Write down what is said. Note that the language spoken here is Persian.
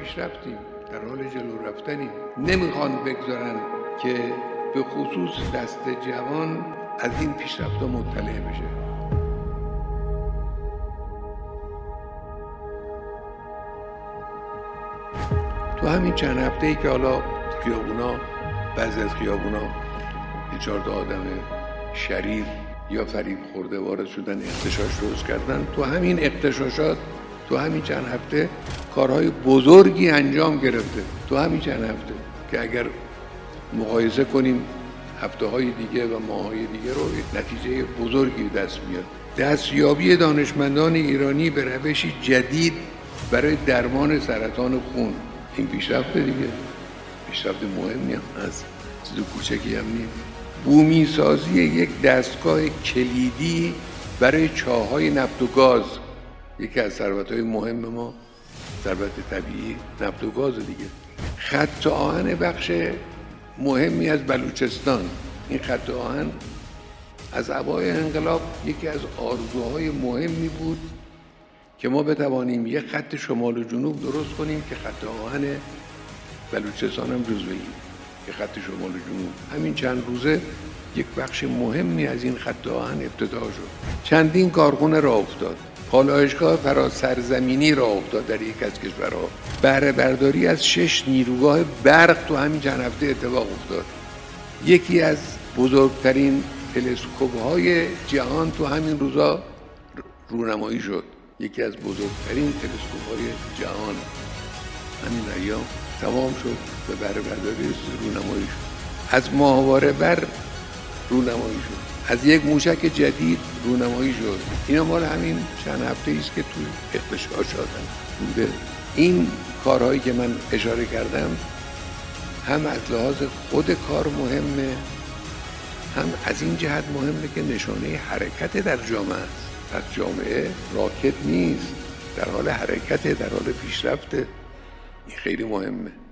پیشرفتیم، در حال جلو رفتنیم. نمیخوان بگذارن که به خصوص دست جوان از این پیشرفت‌ها مطلع بشه. تو همین چند هفته‌ای که حالا خیابونا، بعضی از خیابونا یه 4 تا آدم شریر یا فریب خورده وارد شدن، اغتشاش درست کردن، تو همین اغتشاشات تو همین چند هفته کارهای بزرگی انجام گرفته. تو همین چند هفته که اگر مقایسه کنیم هفته‌های دیگه و ماه‌های دیگه رو، نتیجه بزرگی دست میاد. دستیابی دانشمندان ایرانی به روشی جدید برای درمان سرطان خون، این پیشرفت دیگه، پیشرفت مهمی هم هست، چیز کوچکی هم نیست. بومی سازی یک دستگاه کلیدی برای چاه‌های نفت و گاز، یکی از ثروت‌های مهم ما، ثروت طبیعی نفت و گاز دیگه. خط آهن بخش مهمی از بلوچستان، این خط آهن از اوایل انقلاب یکی از آرزوهای مهمی بود که ما بتوانیم یک خط شمال و جنوب درست کنیم که خط آهن بلوچستان هم جزو این، که خط شمال و جنوب همین چند روزه یک بخش مهمی از این خط آهن افتتاح شد. چندین کارخونه راه افتاد، پالایشگاه فراسرزمینی راه افتاد در یک از کشورها، بهره برداری از 6 نیروگاه برق تو همین چند هفته اتفاق افتاد. یکی از بزرگترین تلسکوپ‌های جهان تو همین روزا رونمایی شد، یکی از بزرگترین تلسکوپ‌های جهان همین ایام تمام شد و بهره برداری رونمایی شد. از ماهواره بر رونمایی شد، از یک موشک جدید رونمایی شد. اینا مال همین چند هفته ایست که توی اغتشاشات بوده. این کارهایی که من اشاره کردم هم از لحاظ خود کار مهمه، هم از این جهت مهمه که نشانه حرکت در جامعه است. از جامعه راکت نیست، در حال حرکت، در حال پیشرفته. این خیلی مهمه.